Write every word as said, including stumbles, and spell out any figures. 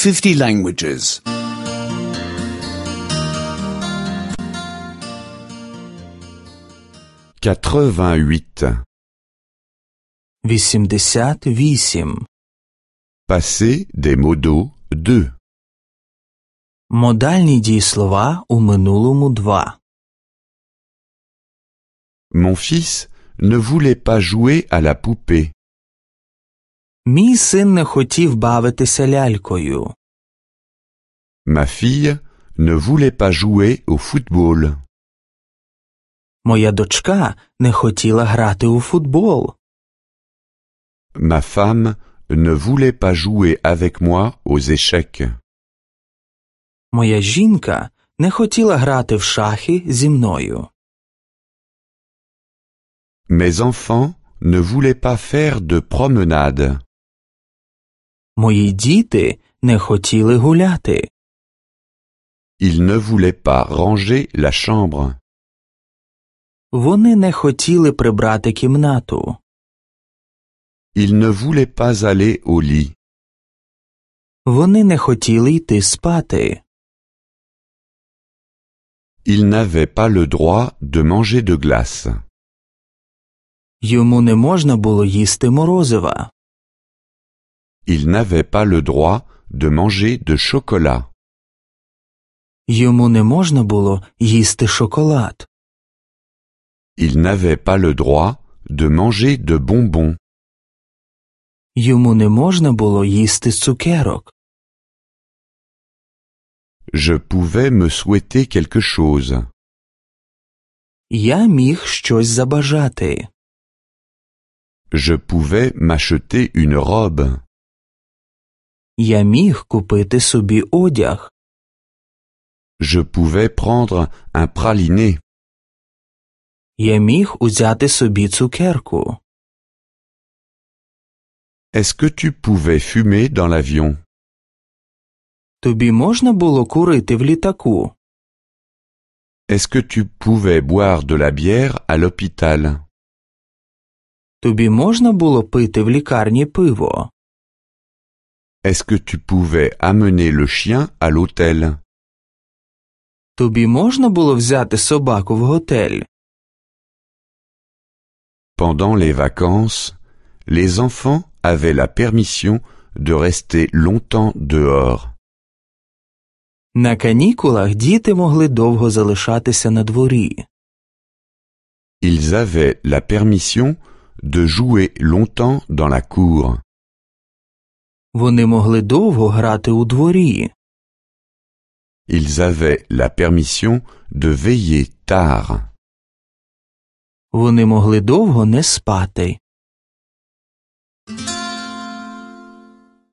fifty languages. quatre-vingt-huit. вісімдесят вісім. Passé des modos deux. Модальні дієслова у минулому два. Mon fils ne voulait pas jouer à la poupée. Мій син не хотів бавитися лялькою. Ma fille ne voulait pas jouer au football. Моя дочка не хотіла грати у футбол. Ma femme ne voulait pas jouer avec moi aux échecs. Моя жінка не хотіла грати в шахи зі мною. Mes enfants ne voulaient pas faire de promenade. Мої діти не хотіли гуляти. Ils ne voulaient pas ranger la chambre. Вони не хотіли прибрати кімнату. Ils ne voulaient pas aller au lit. Вони не хотіли йти спати. Il n'avait pas le droit de manger de glace. Йому не можна було їсти морозива. Il n'avait pas le droit de manger de chocolat. Йому не можна було їсти шоколад. Il n'avait pas le droit de manger de bonbons. Йому не можна було їсти цукерок. Je pouvais me souhaiter quelque chose. Я міг щось забажати. Je pouvais m'acheter une robe. Я міг купити собі одяг. Je pouvais prendre un praliné. Я міг узяти собі цукерку. Est-ce que tu pouvais fumer dans l'avion? Тобі можна було курити в літаку? Est-ce que tu pouvais boire de la bière à l'hôpital? Тобі можна було пити в лікарні пиво? Est-ce que tu pouvais amener le chien à l'hôtel? Тобі можна було взяти собаку в готель? Pendant les vacances, les enfants avaient la permission de rester longtemps dehors. На канікулах діти могли довго залишатися на дворі. Ils avaient la permission de jouer longtemps dans la cour. Вони могли довго грати у дворі. Ils avaient la permission de veiller tard. Вони могли довго не спати.